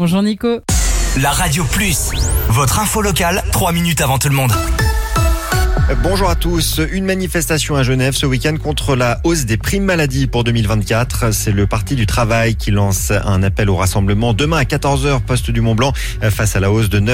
Bonjour Nico. La Radio Plus, votre info locale, 3 minutes avant tout le monde. Bonjour à tous. Une manifestation à Genève ce week-end contre la hausse des primes maladie pour 2024. C'est le Parti du Travail qui lance un appel au rassemblement demain à 14h, poste du Mont-Blanc, face à la hausse de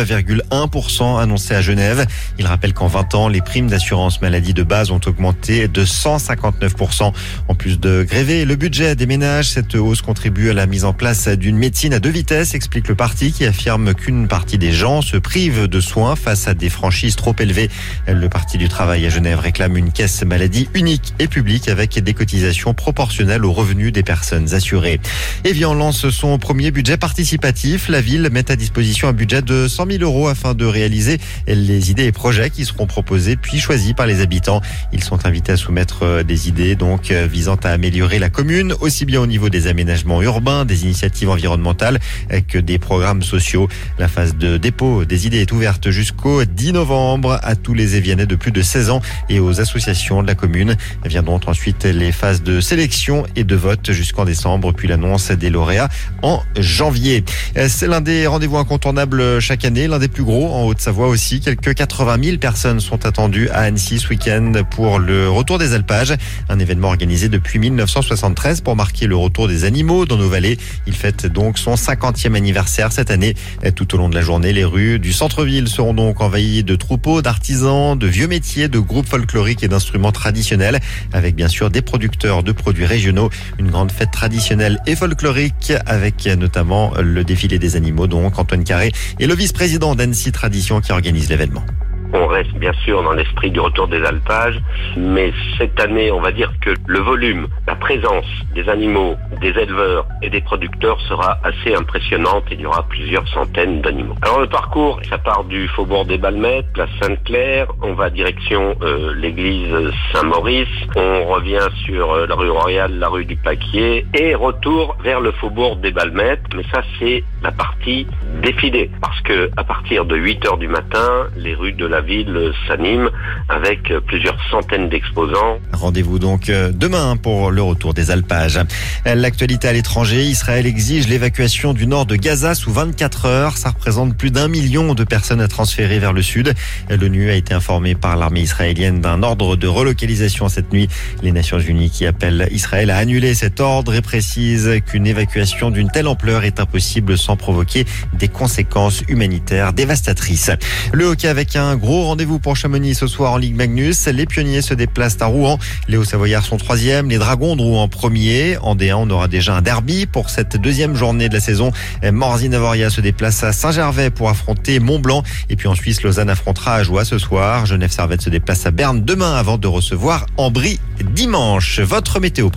9,1% annoncée à Genève. Il rappelle qu'en 20 ans, les primes d'assurance maladie de base ont augmenté de 159%. En plus de gréver le budget des ménages, cette hausse contribue à la mise en place d'une médecine à deux vitesses, explique le parti qui affirme qu'une partie des gens se prive de soins face à des franchises trop élevées. Le Parti du Travail à Genève réclame une caisse maladie unique et publique avec des cotisations proportionnelles aux revenus des personnes assurées. Evian lance son premier budget participatif. La ville met à disposition un budget de 100 000 € afin de réaliser les idées et projets qui seront proposés puis choisis par les habitants. Ils sont invités à soumettre des idées visant à améliorer la commune, aussi bien au niveau des aménagements urbains, des initiatives environnementales que des programmes sociaux. La phase de dépôt des idées est ouverte jusqu'au 10 novembre à tous les Évianais de plus de 16 ans et aux associations de la commune. Viendront ensuite les phases de sélection et de vote jusqu'en décembre, puis l'annonce des lauréats en janvier. C'est l'un des rendez-vous incontournables chaque année, l'un des plus gros en Haute-Savoie aussi. Quelques 80 000 personnes sont attendues à Annecy ce week-end pour le retour des alpages, un événement organisé depuis 1973 pour marquer le retour des animaux dans nos vallées. Il fête donc son 50e anniversaire cette année. Tout au long de la journée, les rues du centre-ville seront donc envahies de troupeaux, d'artisans, de vieux métiers, de groupes folkloriques et d'instruments traditionnels, avec bien sûr des producteurs de produits régionaux. Une grande fête traditionnelle et folklorique avec notamment le défilé des animaux, donc Antoine Carré est le vice-président d'Annecy Tradition qui organise l'événement. On reste bien sûr dans l'esprit du retour des alpages, mais cette année, on va dire que le volume, la présence des animaux, des éleveurs et des producteurs sera assez impressionnante. Il y aura plusieurs centaines d'animaux. Alors le parcours, ça part du faubourg des Balmettes, place Sainte-Claire, on va direction l'église Saint-Maurice, on revient sur la rue Royale, la rue du Paquier et retour vers le faubourg des Balmettes. Mais ça, c'est la partie défilée, parce que à partir de 8h du matin, les rues de la ville s'anime avec plusieurs centaines d'exposants. Rendez-vous donc demain pour le retour des alpages. L'actualité à l'étranger, Israël exige l'évacuation du nord de Gaza sous 24 heures. Ça représente plus d'1 million de personnes à transférer vers le sud. L'ONU a été informée par l'armée israélienne d'un ordre de relocalisation cette nuit. Les Nations Unies qui appellent Israël à annuler cet ordre et précisent qu'une évacuation d'une telle ampleur est impossible sans provoquer des conséquences humanitaires dévastatrices. Le hockey avec un gros rendez-vous pour Chamonix ce soir en Ligue Magnus. Les pionniers se déplacent à Rouen. Les Hauts-Savoyards sont 3e. Les Dragons de Rouen 1er. En D1, on aura déjà un derby pour cette deuxième journée de la saison. Morzy-Navoria se déplace à Saint-Gervais pour affronter Mont-Blanc. Et puis en Suisse, Lausanne affrontera Ajoie ce soir. Genève-Servette se déplace à Berne demain avant de recevoir Ambry dimanche. Votre météo.